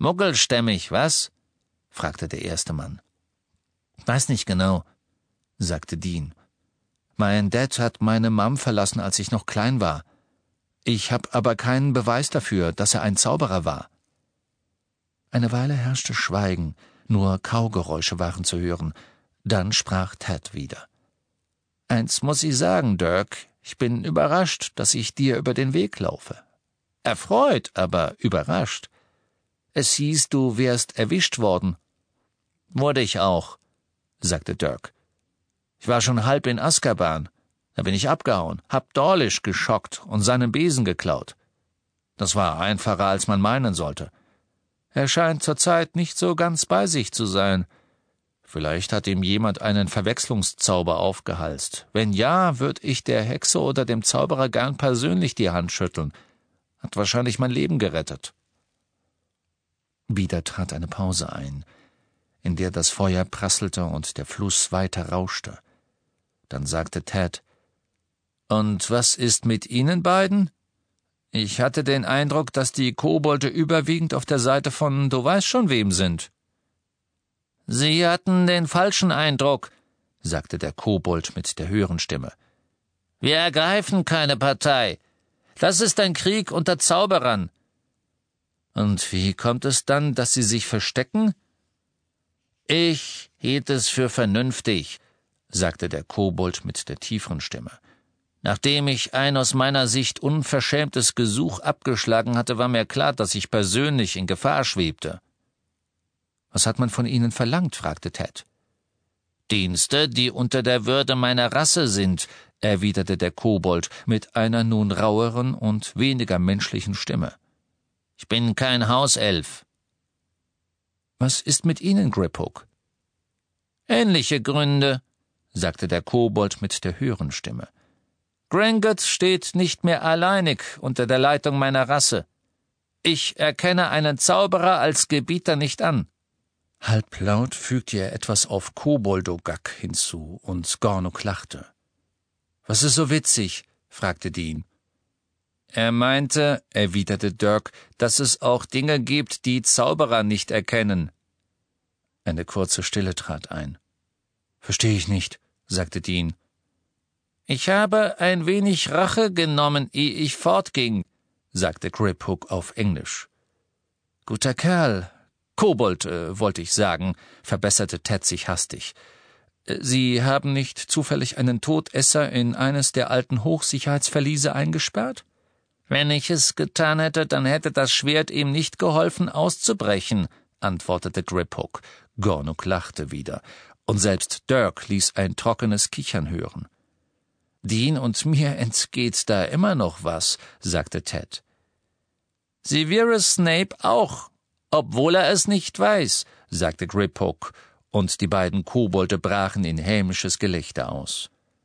»Muggelstämmig, was?« fragte der erste Mann. »Weiß nicht genau«, sagte Dean. »Mein Dad hat meine Mom verlassen, als ich noch klein war. Ich habe aber keinen Beweis dafür, dass er ein Zauberer war.« Eine Weile herrschte Schweigen, nur Kaugeräusche waren zu hören. Dann sprach Ted wieder. »Eins muss ich sagen, Dirk, ich bin überrascht, dass ich dir über den Weg laufe. Erfreut, aber überrascht. Es hieß, du wärst erwischt worden.« »Wurde ich auch«, sagte Dirk. »Ich war schon halb in Azkaban. Da bin ich abgehauen, hab Dawlish geschockt und seinen Besen geklaut. Das war einfacher, als man meinen sollte. Er scheint zurzeit nicht so ganz bei sich zu sein. Vielleicht hat ihm jemand einen Verwechslungszauber aufgehalst. Wenn ja, würd ich der Hexe oder dem Zauberer gern persönlich die Hand schütteln. Hat wahrscheinlich mein Leben gerettet.« Wieder trat eine Pause ein, in der das Feuer prasselte und der Fluss weiter rauschte. Dann sagte Ted: »Und was ist mit Ihnen beiden? Ich hatte den Eindruck, dass die Kobolde überwiegend auf der Seite von du weißt schon wem sind.« »Sie hatten den falschen Eindruck«, sagte der Kobold mit der höheren Stimme. »Wir ergreifen keine Partei. Das ist ein Krieg unter Zauberern.« »Und wie kommt es dann, dass Sie sich verstecken?« »Ich hielt es für vernünftig«, sagte der Kobold mit der tieferen Stimme. »Nachdem ich ein aus meiner Sicht unverschämtes Gesuch abgeschlagen hatte, war mir klar, dass ich persönlich in Gefahr schwebte.« »Was hat man von Ihnen verlangt?« fragte Ted. »Dienste, die unter der Würde meiner Rasse sind«, erwiderte der Kobold mit einer nun raueren und weniger menschlichen Stimme. »Ich bin kein Hauself.« »Was ist mit Ihnen, Griphook?« »Ähnliche Gründe«, sagte der Kobold mit der höheren Stimme. »Gringotts steht nicht mehr alleinig unter der Leitung meiner Rasse. Ich erkenne einen Zauberer als Gebieter nicht an.« Halblaut fügte er etwas auf Koboldogak hinzu, und Gornuk lachte. »Was ist so witzig?« fragte Dean. »Er meinte«, erwiderte Dirk, »dass es auch Dinge gibt, die Zauberer nicht erkennen.« Eine kurze Stille trat ein. »Verstehe ich nicht«, sagte Dean. »Ich habe ein wenig Rache genommen, ehe ich fortging«, sagte Griphook auf Englisch. »Guter Kerl. Kobold, wollte ich sagen«, verbesserte Ted sich hastig. »Sie haben nicht zufällig einen Todesser in eines der alten Hochsicherheitsverliese eingesperrt?« »Wenn ich es getan hätte, dann hätte das Schwert ihm nicht geholfen, auszubrechen«, antwortete Griphook. Gornuk lachte wieder, und selbst Dirk ließ ein trockenes Kichern hören. »Dean und mir entgeht da immer noch was«, sagte Ted. »Severus Snape auch, obwohl er es nicht weiß«, sagte Griphook, und die beiden Kobolde brachen in hämisches Gelächter aus.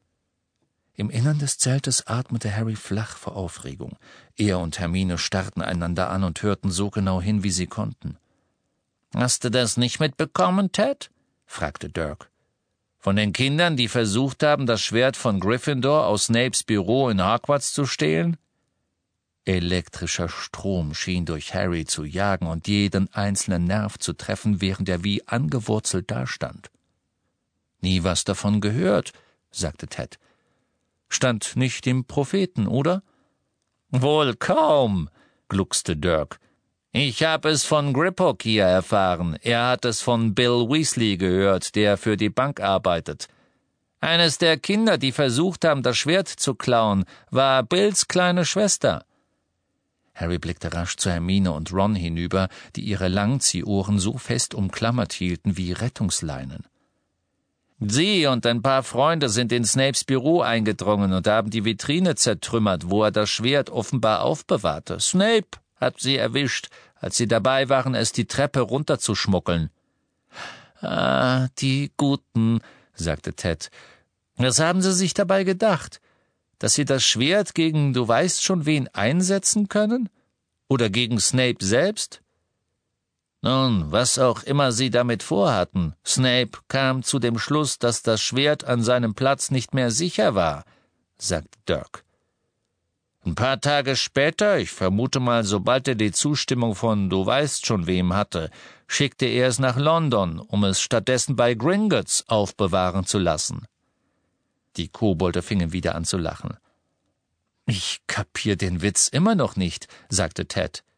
Im Innern des Zeltes atmete Harry flach vor Aufregung. Er und Hermine starrten einander an und hörten so genau hin, wie sie konnten. »Hast du das nicht mitbekommen, Ted?« fragte Dirk. »Von den Kindern, die versucht haben, das Schwert von Gryffindor aus Snapes Büro in Hogwarts zu stehlen?« Elektrischer Strom schien durch Harry zu jagen und jeden einzelnen Nerv zu treffen, während er wie angewurzelt dastand. »Nie was davon gehört«, sagte Ted. »Stand nicht im Propheten, oder?« »Wohl kaum«, gluckste Dirk. »Ich habe es von Griphook hier erfahren. Er hat es von Bill Weasley gehört, der für die Bank arbeitet. Eines der Kinder, die versucht haben, das Schwert zu klauen, war Bills kleine Schwester.« Harry blickte rasch zu Hermine und Ron hinüber, die ihre Langziehohren so fest umklammert hielten wie Rettungsleinen. »Sie und ein paar Freunde sind in Snapes Büro eingedrungen und haben die Vitrine zertrümmert, wo er das Schwert offenbar aufbewahrte. Snape hat sie erwischt, als sie dabei waren, es die Treppe runterzuschmuggeln.« »Ah, die Guten«, sagte Ted. »Was haben sie sich dabei gedacht? Dass sie das Schwert gegen du weißt schon wen einsetzen können? Oder gegen Snape selbst?« »Nun, was auch immer sie damit vorhatten, Snape kam zu dem Schluss, dass das Schwert an seinem Platz nicht mehr sicher war«, sagte Dirk. Ein paar Tage später, ich vermute mal, sobald er die Zustimmung von du weißt schon wem hatte, schickte er es nach London, um es stattdessen bei Gringotts aufbewahren zu lassen. Die Kobolde fingen wieder an zu lachen. »Ich kapier den Witz immer noch nicht«, sagte Ted.